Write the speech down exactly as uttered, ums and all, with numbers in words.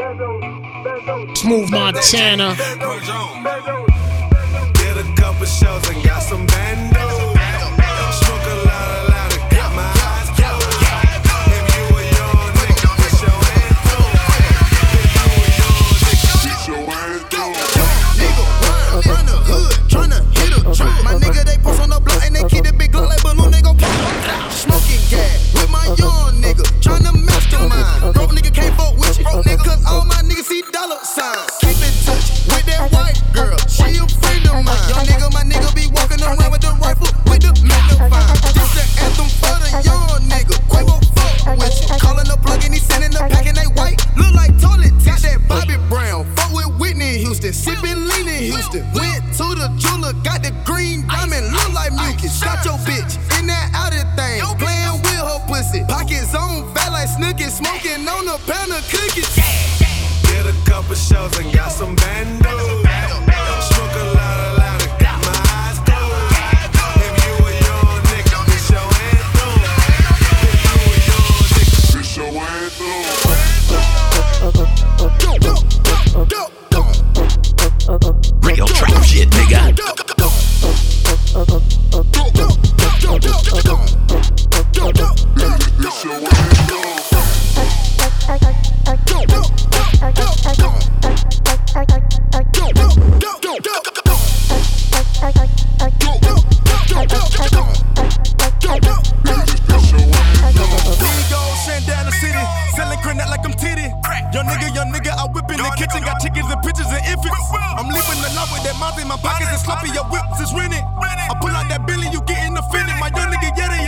Smooth Montana. Did a couple shows and got some bando. Smoke a lot of loud and got my eyes closed. If you a young nigga, push your hands through. If you a young nigga, push your hands through. Nigga run, run the hood, tryna hit a trick. My nigga, they post on the block and they keep the big glock like balloon, they gon' pop. Smoking gas with my young nigga, tryna mastermind. Broke nigga can't fuck with you, broke nigga, cause all my niggas see dollar signs. Keep in touch with that white girl, she a friend of mine. Young nigga, my nigga be walking around with the rifle, with the magnifying. This the anthem for the young nigga, Quavo fuck with you. Calling the plug and he sending the pack and they white, look like toilet. Got that Bobby Brown, fuck with Whitney Houston, sippin' lean in Houston. Went to the jeweler, got the green diamond, look like mucus. Got your bitch in that outer thing, playing with her pussy. Pockets on, fat like Snooki, smoking on a pound of cookies. Did a couple shows and got some bando. Smoke a lot of loud and got my eyes closed. If you a young nigga, push your hands through. If you a young nigga, push your hands through. Real trap shit, nigga. Young nigga, young nigga, I whip in the kitchen, got chickens and pictures and infants. I'm leaving the lot with that mouth in my pockets and sloppy, your whips is rented. I pull out that billion, you getting offended. My young nigga, yeah, they